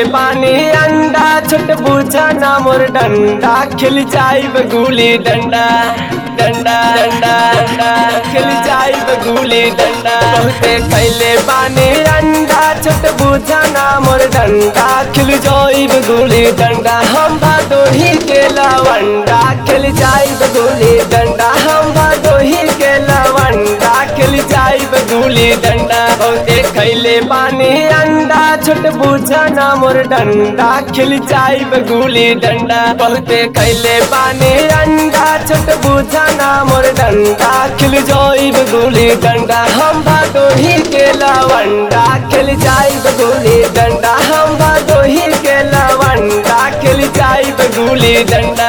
पानी अंडा छोट बुझा ना मोर डंडा खेल जाइब गुली डंडा डंडा डंडा डंडा खेल जाइब गुली डंडा बहुते खैले पानी अंडा छोट बुझा ना मोर डंडा खेल जाइब गुली डंडा हम भादोही के लवंडा खेल जाइब गुली डंडा हम भादोही के लवंडा खेल जाइब गुली डंडा बहुते खैले पानी अंडा छोट बुझा ना मोर डंडा खेल जाइब गुली डंडा बहुते खैले पानी अंडा छोट बुझा ना मोर डंडा खेल जाइब गुली डंडा हम भादोही के लवंडा खेल जाइब गुली डंडा हम भादोही के लवंडा खेल जाइब गुली डंडा।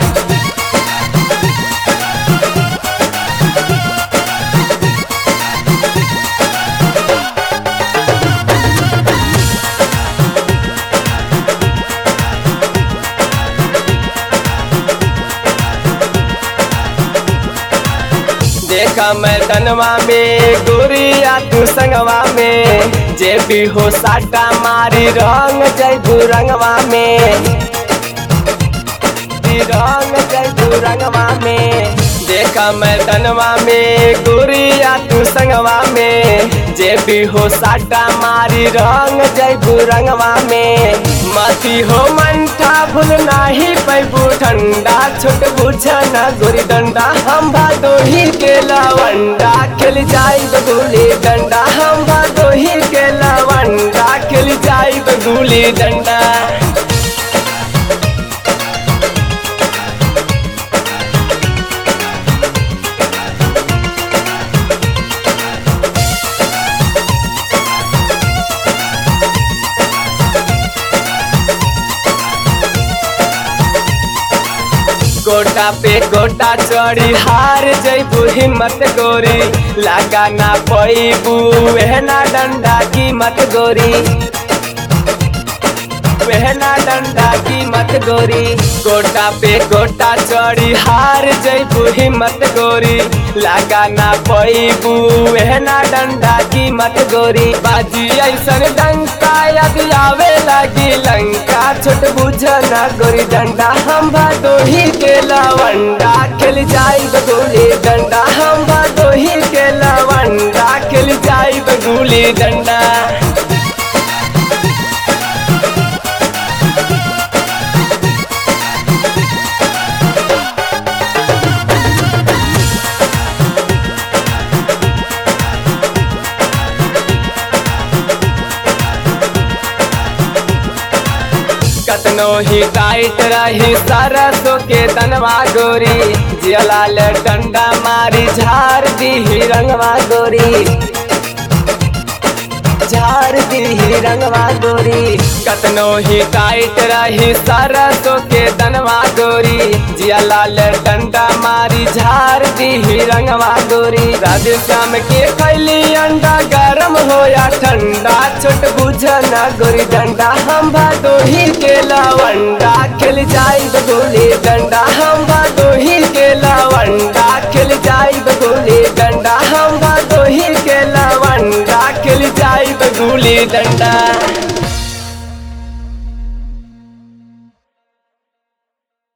देखा मैदानवा में गोरिया तू संगवा में जे भी हो साटा मारी रंग जयबू रंगवा में रंग जयबू रंगवा में देखा मैदानवा में गोरिया तू संगवा में जे भी हो साटा मारी रंग जयबू रंगवा में मती हो मंठा भूल नाही पैबू ठंडा छोट बुझना गोरी डंडा हम भादोही के लवंडा खेल जाइब गुली डंडा हम भादोही के लवंडा खेल जाइब गुली डंडा। गोटा पे गोटा चढ़ी हार जैबू हिम्मत गोरी लगा ना पैबू वहना डंडा की मत गोरी वहना डंडा की मत गोरी गोटा पे गोटा चढ़ी हार जैबू हिम्मत गोरी लगा ना पैबू वहना डंडा की मत गोरी बाजी ऐसन डंका यदि आवे लगी लंका छोट बुझना गोरी डंडा हम भादोही के लवंडा खेल जाइब गुली डंडा हम भादोही के लवंडा खेल जाइब गुली डंडा। कतनो ही टाइट रही सरसों के तनवा गोरी जियलाल डंडा मारी झार दी रंगवा गोरी झार दी रंगवा गोरी कतनो ही टाइट रही सरसों के तनवा गोरी जियलाल डंडा मारी झार दी रंगवा गोरी राधे श्याम के खैली अंडा गरम हो या ठंडा छोट बुझना गोरी डंडा हम भादोही के लवंडा खेल जाइब गुली डंडा हम भादोही के लवंडा खेल जाइब गुली डंडा हम भादोही के लवंडा खेल जाइब गुली डंडा।